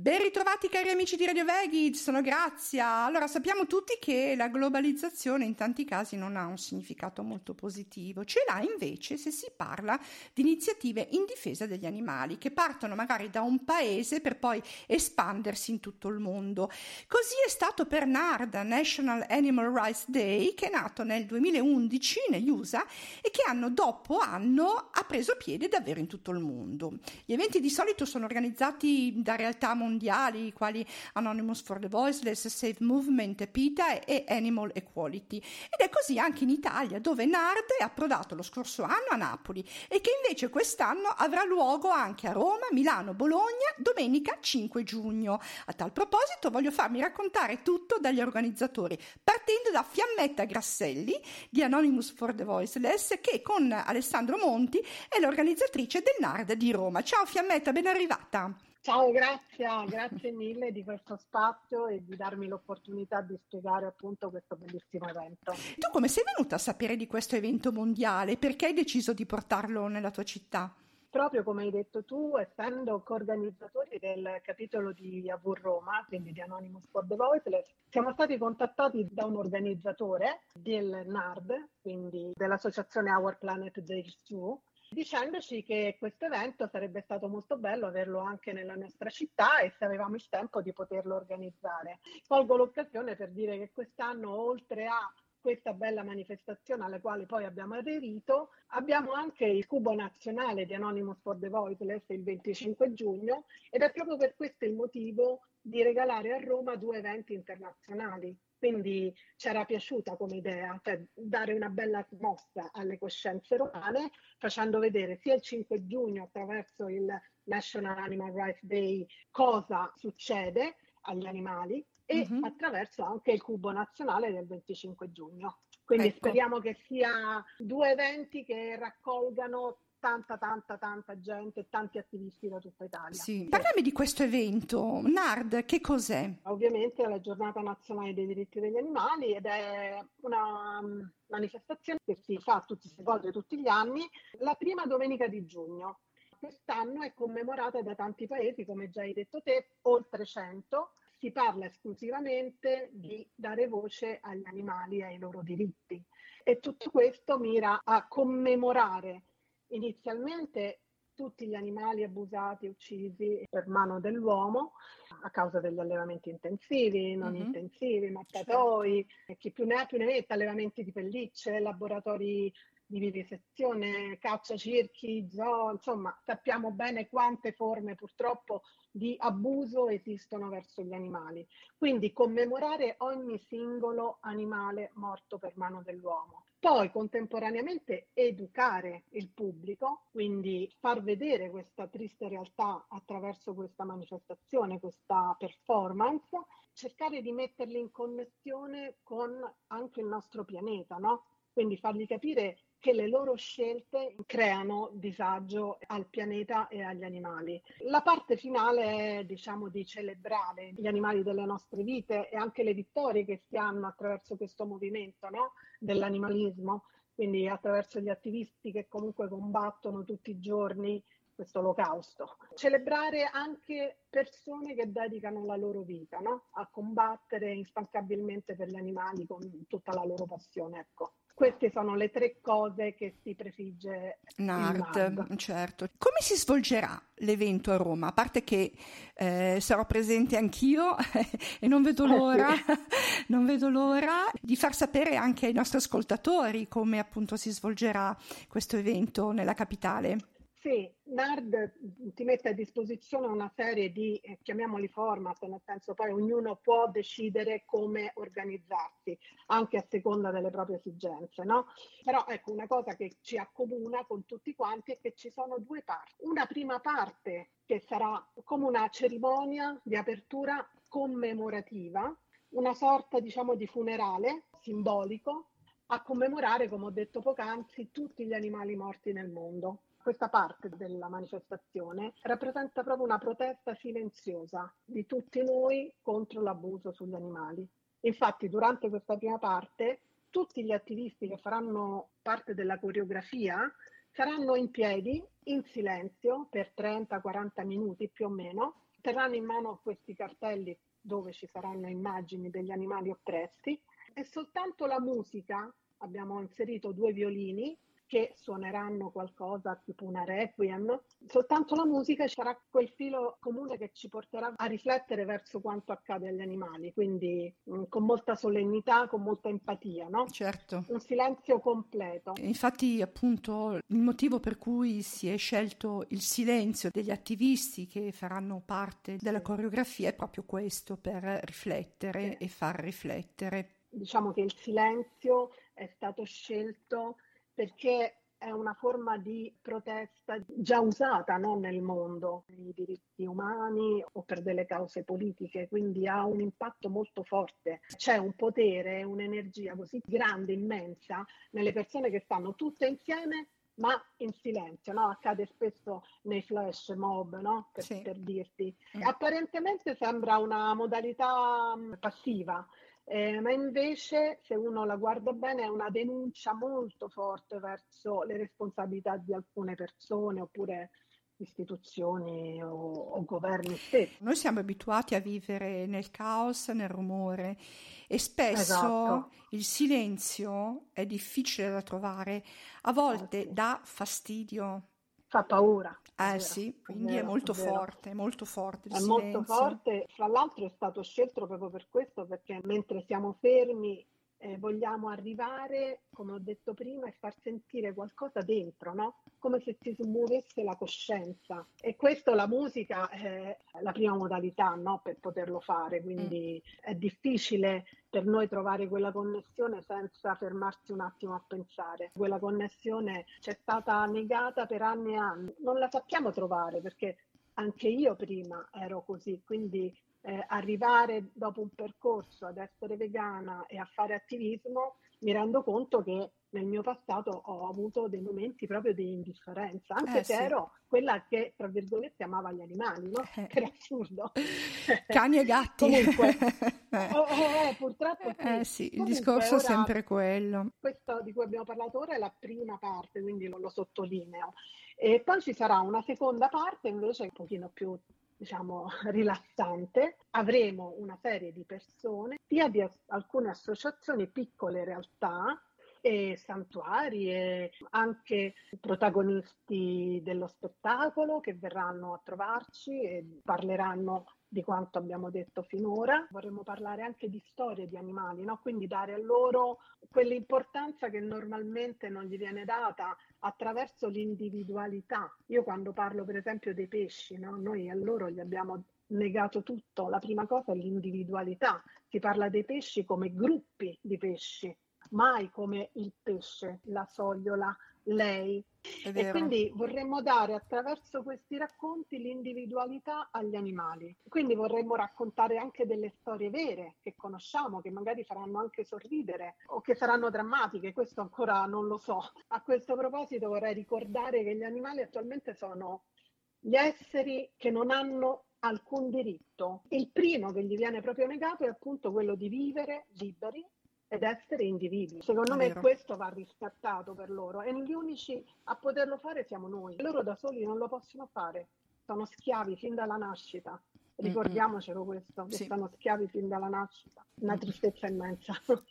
Ben ritrovati cari amici di Radio Veggie, sono Grazia. Allora, sappiamo tutti che la globalizzazione in tanti casi non ha un significato molto positivo, ce l'ha invece se si parla di iniziative in difesa degli animali che partono magari da un paese per poi espandersi in tutto il mondo. Così è stato per NARD, National Animal Rights Day, che è nato nel 2011 negli USA e che anno dopo anno ha preso piede davvero in tutto il mondo. Gli eventi di solito sono organizzati da realtà mondiali quali Anonymous for the Voiceless, Save Movement, PETA e Animal Equality, ed è così anche in Italia, dove NARD è approdato lo scorso anno a Napoli e che invece quest'anno avrà luogo anche a Roma, Milano, Bologna domenica 5 giugno. A tal proposito voglio farmi raccontare tutto dagli organizzatori, partendo da Fiammetta Grasselli di Anonymous for the Voiceless, che con Alessandro Monti è l'organizzatrice del NARD di Roma. Ciao Fiammetta, ben arrivata. Ciao, grazie mille di questo spazio e di darmi l'opportunità di spiegare appunto questo bellissimo evento. Tu come sei venuta a sapere di questo evento mondiale? Perché hai deciso di portarlo nella tua città? Proprio come hai detto tu, essendo coorganizzatori del capitolo di AV Roma, quindi di Anonymous for the Voiceless, siamo stati contattati da un organizzatore del NARD, quindi dell'associazione Our Planet Dares 2, dicendoci che questo evento sarebbe stato molto bello averlo anche nella nostra città e se avevamo il tempo di poterlo organizzare. Colgo l'occasione per dire che quest'anno, oltre a questa bella manifestazione alla quale poi abbiamo aderito, abbiamo anche il Cubo nazionale di Anonymous for the Voiceless il 25 giugno ed è proprio per questo il motivo di regalare a Roma 2 eventi internazionali. Quindi ci era piaciuta come idea, cioè dare una bella mostra alle coscienze romane, facendo vedere sia il 5 giugno attraverso il National Animal Rights Day cosa succede agli animali e attraverso anche il Cubo nazionale del 25 giugno. Quindi speriamo che sia 2 eventi che raccolgano tanta gente, tanti attivisti da tutta Italia. Sì. Parlami di questo evento. NARD, che cos'è? Ovviamente è la Giornata Nazionale dei Diritti degli Animali ed è una manifestazione che si svolge tutti gli anni, la prima domenica di giugno. Quest'anno è commemorata da tanti paesi, come già hai detto te, oltre 100. Si parla esclusivamente di dare voce agli animali e ai loro diritti. E tutto questo mira a commemorare inizialmente tutti gli animali abusati e uccisi per mano dell'uomo a causa degli allevamenti intensivi, non intensivi, mattatoi, chi più ne ha più ne metta, allevamenti di pellicce, laboratori di vivisezione, caccia, circhi, zoo, insomma sappiamo bene quante forme purtroppo di abuso esistono verso gli animali. Quindi commemorare ogni singolo animale morto per mano dell'uomo. Poi contemporaneamente educare il pubblico, quindi far vedere questa triste realtà attraverso questa manifestazione, questa performance, cercare di metterli in connessione con anche il nostro pianeta, no? Quindi fargli capire che le loro scelte creano disagio al pianeta e agli animali. La parte finale è, diciamo, di celebrare gli animali delle nostre vite e anche le vittorie che si hanno attraverso questo movimento, no? Dell'animalismo, quindi attraverso gli attivisti che comunque combattono tutti i giorni questo olocausto. Celebrare anche persone che dedicano la loro vita, no? A combattere instancabilmente per gli animali con tutta la loro passione, ecco. Queste sono le 3 cose che si prefigge NARD, certo. Come si svolgerà l'evento a Roma? A parte che sarò presente anch'io e non vedo l'ora, non vedo l'ora di far sapere anche ai nostri ascoltatori come appunto si svolgerà questo evento nella capitale. Sì, NARD ti mette a disposizione una serie di, chiamiamoli format, nel senso poi ognuno può decidere come organizzarsi, anche a seconda delle proprie esigenze, no? Però ecco, una cosa che ci accomuna con tutti quanti è che ci sono 2 parti. Una prima parte che sarà come una cerimonia di apertura commemorativa, una sorta, diciamo, di funerale simbolico a commemorare, come ho detto poc'anzi, tutti gli animali morti nel mondo. Questa parte della manifestazione rappresenta proprio una protesta silenziosa di tutti noi contro l'abuso sugli animali. Infatti, durante questa prima parte, tutti gli attivisti che faranno parte della coreografia saranno in piedi, in silenzio, per 30-40 minuti più o meno, terranno in mano questi cartelli dove ci saranno immagini degli animali oppressi, e soltanto la musica, abbiamo inserito 2 violini che suoneranno qualcosa tipo una requiem, soltanto la musica sarà quel filo comune che ci porterà a riflettere verso quanto accade agli animali, quindi con molta solennità, con molta empatia, no? Certo. Un silenzio completo. Infatti, appunto, il motivo per cui si è scelto il silenzio degli attivisti che faranno parte della coreografia è proprio questo, per riflettere e far riflettere. Diciamo che il silenzio è stato scelto perché è una forma di protesta già usata, no, nel mondo, nei diritti umani o per delle cause politiche, quindi ha un impatto molto forte. C'è un potere, un'energia così grande, immensa, nelle persone che stanno tutte insieme ma in silenzio, no? Accade spesso nei flash mob, no? Per dirti. Apparentemente sembra una modalità passiva, ma invece, se uno la guarda bene, è una denuncia molto forte verso le responsabilità di alcune persone oppure istituzioni o governi stessi. Noi siamo abituati a vivere nel caos, nel rumore, e spesso Esatto. il silenzio è difficile da trovare, a volte Sì. dà fastidio. Fa paura. Sì, quindi È è vero. molto forte il È molto silenzio. forte, fra l'altro è stato scelto proprio per questo, perché mentre siamo fermi vogliamo arrivare, come ho detto prima, e far sentire qualcosa dentro, no? Come se si smuovesse la coscienza. E questo la musica è la prima modalità, no? Per poterlo fare, quindi è difficile per noi trovare quella connessione senza fermarsi un attimo a pensare. Quella connessione ci è stata negata per anni e anni, non la sappiamo trovare perché anche io prima ero così, quindi arrivare dopo un percorso ad essere vegana e a fare attivismo, mi rendo conto che nel mio passato ho avuto dei momenti proprio di indifferenza, anche se Sì. ero quella che, tra virgolette, amava gli animali, no? Per assurdo. Cani e gatti. Comunque, purtroppo sì. Sì, il Comunque discorso è ora, sempre quello. questo di cui abbiamo parlato ora è la prima parte, quindi lo sottolineo. E poi ci sarà una seconda parte invece un pochino più, diciamo, rilassante. Avremo una serie di persone, sia di alcune associazioni, piccole realtà e santuari, e anche protagonisti dello spettacolo che verranno a trovarci e parleranno di quanto abbiamo detto finora. Vorremmo parlare anche di storie di animali, no? Quindi dare a loro quell'importanza che normalmente non gli viene data attraverso l'individualità. Io quando parlo per esempio dei pesci, no? Noi a loro gli abbiamo negato tutto. La prima cosa è l'individualità. Si parla dei pesci come gruppi di pesci, mai come il pesce, la sogliola, lei. È E vero. quindi vorremmo dare attraverso questi racconti l'individualità agli animali. Quindi vorremmo raccontare anche delle storie vere che conosciamo, che magari faranno anche sorridere o che saranno drammatiche, questo ancora non lo so. A questo proposito vorrei ricordare che gli animali attualmente sono gli esseri che non hanno alcun diritto. Il primo che gli viene proprio negato è appunto quello di vivere liberi ed essere individui. Secondo È me vero. questo va riscattato per loro e gli unici a poterlo fare siamo noi. Loro da soli non lo possono fare, sono schiavi fin dalla nascita. Ricordiamocelo questo, che Sì. sono schiavi fin dalla nascita. Una tristezza immensa.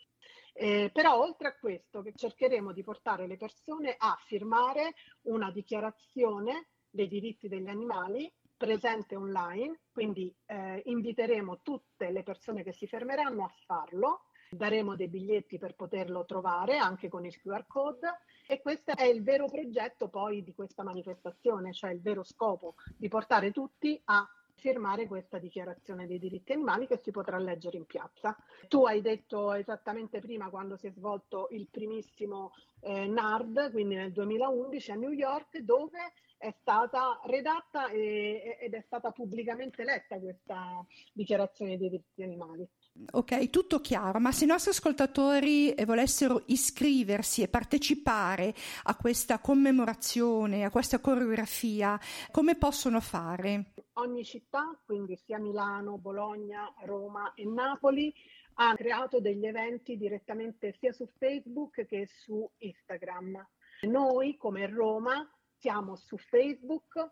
Però oltre a questo che cercheremo di portare le persone a firmare una dichiarazione dei diritti degli animali presente online, quindi inviteremo tutte le persone che si fermeranno a farlo, daremo dei biglietti per poterlo trovare anche con il QR code e questo è il vero progetto poi di questa manifestazione, cioè il vero scopo di portare tutti a firmare questa dichiarazione dei diritti animali che si potrà leggere in piazza. Tu hai detto esattamente prima quando si è svolto il primissimo NARD, quindi nel 2011 a New York, dove è stata redatta ed è stata pubblicamente letta questa dichiarazione dei diritti animali. Ok, tutto chiaro, ma se i nostri ascoltatori volessero iscriversi e partecipare a questa commemorazione, a questa coreografia, come possono fare? Ogni città, quindi sia Milano, Bologna, Roma e Napoli, ha creato degli eventi direttamente sia su Facebook che su Instagram. Noi, come Roma, siamo su Facebook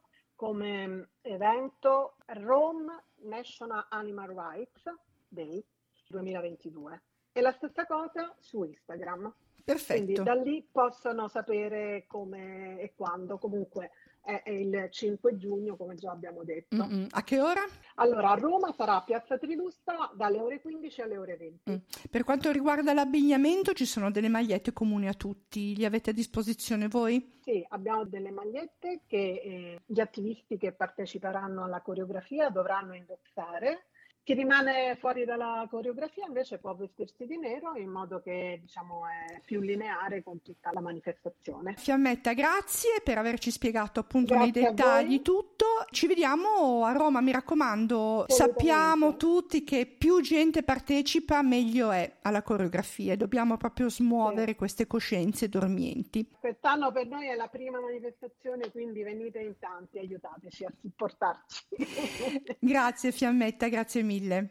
come evento Rome National Animal Rights Day 2022 e la stessa cosa su Instagram. Perfetto. Quindi da lì possono sapere come e quando, comunque è il 5 giugno come già abbiamo detto. A che ora? Allora a Roma sarà a Piazza Trilussa dalle ore 15 alle ore 20. Per quanto riguarda l'abbigliamento ci sono delle magliette comuni a tutti, li avete a disposizione voi? Sì, abbiamo delle magliette che gli attivisti che parteciperanno alla coreografia dovranno indossare. Chi rimane fuori dalla coreografia invece può vestirsi di nero in modo che diciamo è più lineare con tutta la manifestazione. Fiammetta, grazie per averci spiegato appunto Grazie nei a dettagli voi. tutto. Ci vediamo a Roma, mi raccomando. Sappiamo tutti che più gente partecipa meglio è alla coreografia e dobbiamo proprio smuovere queste coscienze dormienti. Quest'anno per noi è la prima manifestazione, quindi venite in tanti, aiutateci a supportarci. Grazie Fiammetta, grazie mille.